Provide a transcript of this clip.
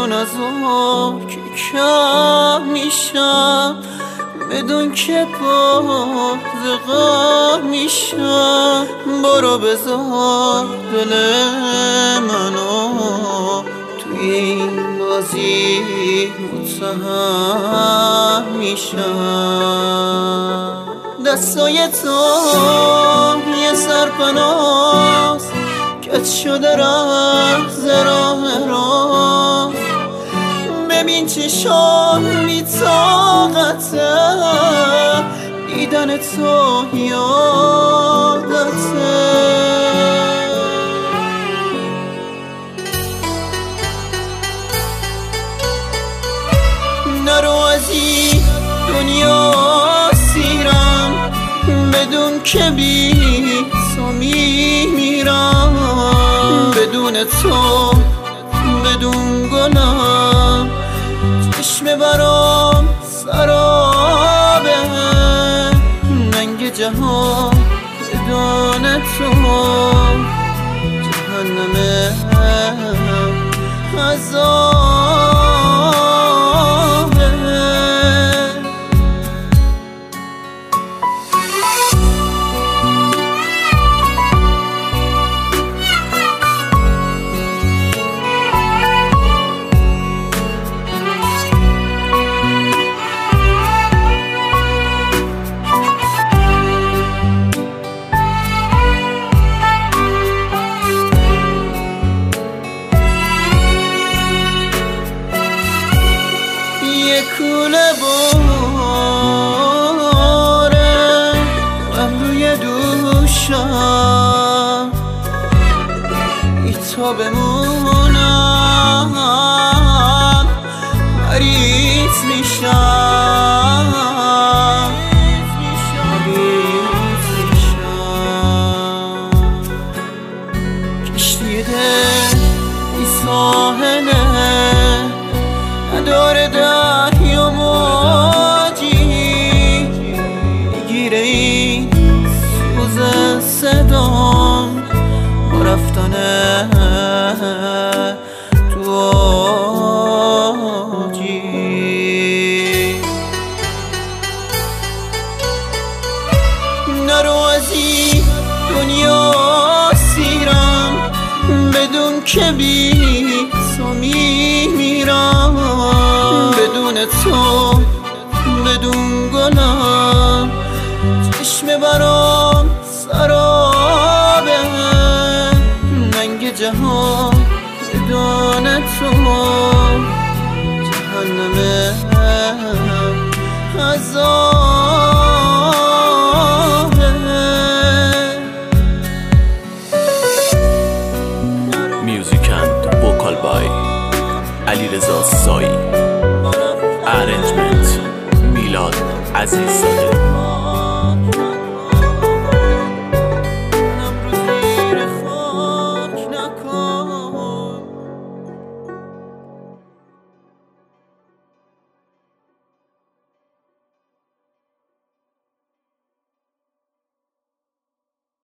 چون از که کم میشم، بدون که بازغا میشم. برو بذار دل منو توی این بازی متهم میشم. دستای تو یه سرپناست کج شده رهز راه راست. ببین چشام بی طاقته، دیدن تو یادته. نرو از این دنیا سیرم، بدون که بی تو میمیرم. بدون تو بدون گلم چشم برام سرابه. ننگ جهان بدون تو جهنم عذابه. کوله باره من روی دوشم، ای تا بمونم مریض میشم. کشتی دل ای ساحله نداره دریا موجی. میگیره این سوز صدام با رفتنه تو آجی. نرو از این دنیا سیرم، بدون که بی تو